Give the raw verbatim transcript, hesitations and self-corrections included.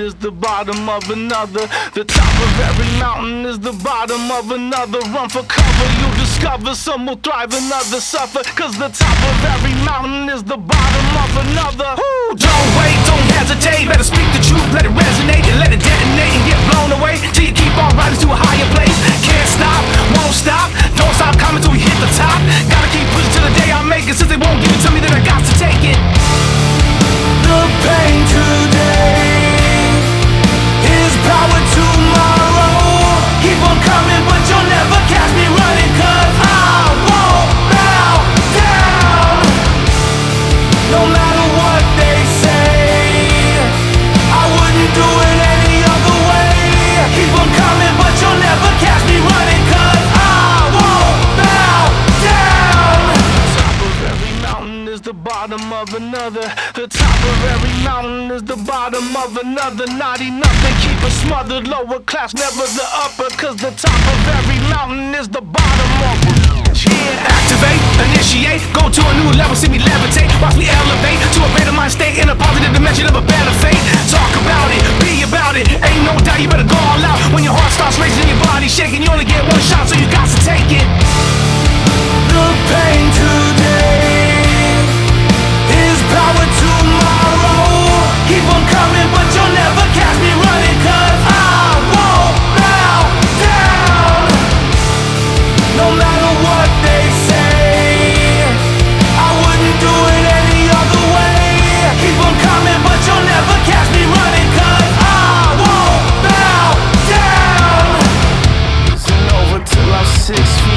is the bottom of another. The top of every mountain is the bottom of another. Run for cover, you discover some will thrive and others suffer. Cause the top of every mountain is the bottom of another. Ooh, don't wait, don't hesitate. Better speak the truth, let it resonate and let it detonate and get blown away till you keep on rising to a higher place. Can't stop, won't stop, don't stop coming till we hit the top. Gotta keep pushing till the day I make it. Since they won't give it to me, then I got to take it. The pain today is power tomorrow. Keep on coming, but you'll never catch me running. Cause I won't bow down. No matter what they say, I wouldn't do it any other way. Keep on coming, but you'll never catch me running. Cause I won't bow down. The top of every mountain is the bottom of another. The top of every mountain is the bottom of another. Not enough, they keep us smothered. Lower class, never the upper. Cause the top of every mountain is the bottom of another. Yeah, activate, initiate, go to a new level, see me levitate. Watch me elevate to a better mind state in a positive dimension of a better fate. Talk about it, be about it, ain't no doubt you better go all out. When your heart starts racing, your body shaking, you only get one shot, so you got to take it. The pain today is power tomorrow. Keep on coming, but you'll never catch me running. Cause I won't bow down. No matter what they say, I wouldn't do it any other way. Keep on coming, but you'll never catch me running. Cause I won't bow down. Isn't over till I'm six feet